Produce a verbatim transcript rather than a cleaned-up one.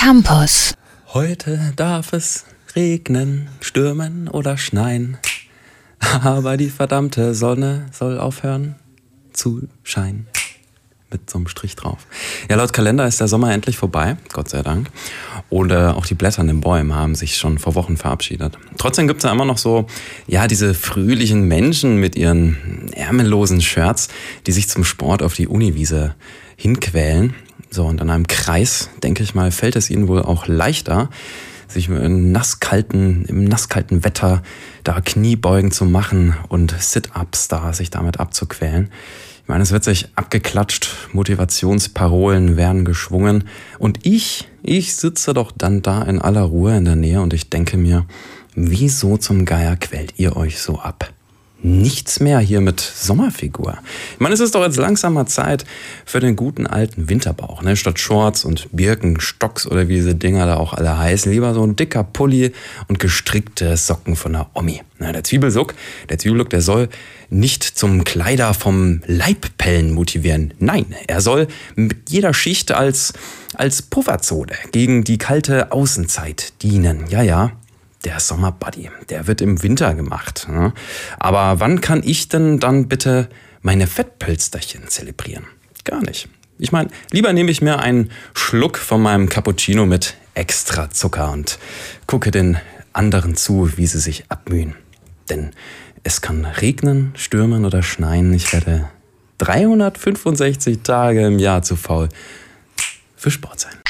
Campus. Heute darf es regnen, stürmen oder schneien, aber die verdammte Sonne soll aufhören zu scheinen. Mit so einem Strich drauf. Ja, laut Kalender ist der Sommer endlich vorbei, Gott sei Dank. Oder auch die Blätter an den Bäumen haben sich schon vor Wochen verabschiedet. Trotzdem gibt es ja immer noch so, ja, diese fröhlichen Menschen mit ihren ärmellosen Shirts, die sich zum Sport auf die Uniwiese hinquälen. So, und in einem Kreis, denke ich mal, fällt es ihnen wohl auch leichter, sich im nasskalten, im nasskalten Wetter da Kniebeugen zu machen und Sit-Ups da sich damit abzuquälen. Ich meine, es wird sich abgeklatscht, Motivationsparolen werden geschwungen und ich, ich sitze doch dann da in aller Ruhe in der Nähe und ich denke mir, wieso zum Geier quält ihr euch so ab? Nichts mehr hier mit Sommerfigur. Ich meine, es ist doch jetzt langsam mal Zeit für den guten alten Winterbauch, ne? Statt Shorts und Birkenstocks oder wie diese Dinger da auch alle heißen, lieber so ein dicker Pulli und gestrickte Socken von der Omi. Na, der Zwiebelsuck, der Zwiebellook, der soll nicht zum Kleider vom Leibpellen motivieren. Nein, er soll mit jeder Schicht als, als Pufferzone gegen die kalte Außenzeit dienen. Ja, ja. Der Sommerbuddy, der wird im Winter gemacht. Ne? Aber wann kann ich denn dann bitte meine Fettpölsterchen zelebrieren? Gar nicht. Ich meine, lieber nehme ich mir einen Schluck von meinem Cappuccino mit extra Zucker und gucke den anderen zu, wie sie sich abmühen. Denn es kann regnen, stürmen oder schneien. Ich werde dreihundertfünfundsechzig Tage im Jahr zu faul für Sport sein.